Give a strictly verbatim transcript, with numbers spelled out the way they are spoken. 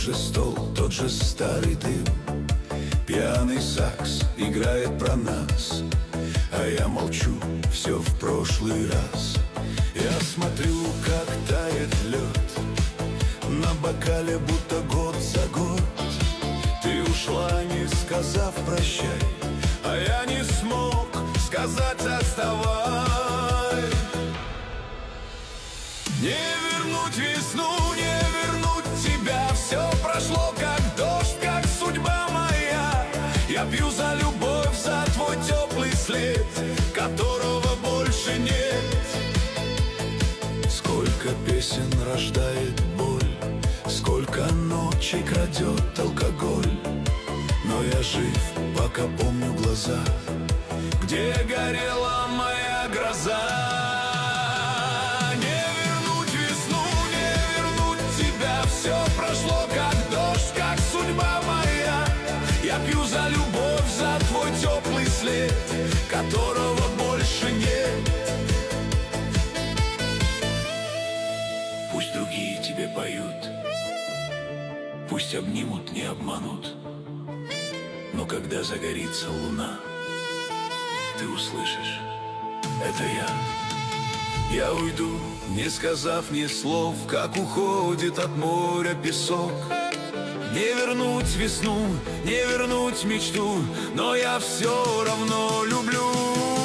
же стол, тот же старый дым. Пьяный сакс играет про нас, а я молчу, все в прошлый раз. Я смотрю, как тает лед на бокале, будто год за год. Ты ушла, не сказав прощай, а я не смог сказать оставай. Не вернуть весну, не вернуть тебя. Все прошло как дождь, как судьба моя. Я пью за любовь, за твой теплый след, которого больше нет. Сколько песен рождает боль, сколько ночей крадет алкоголь. Но я жив, пока помню глаза, где горела моя гроза. Не вернуть весну, не вернуть тебя. Все прошло как дождь, как судьба моя. Я пью за любовь, за твой теплый след, которого больше нет. Пусть другие тебе поют, пусть обнимут, не обманут, но когда загорится луна, ты услышишь, это я. Я уйду, не сказав ни слов, как уходит от моря песок. Не вернуть весну, не вернуть мечту, но я все равно люблю.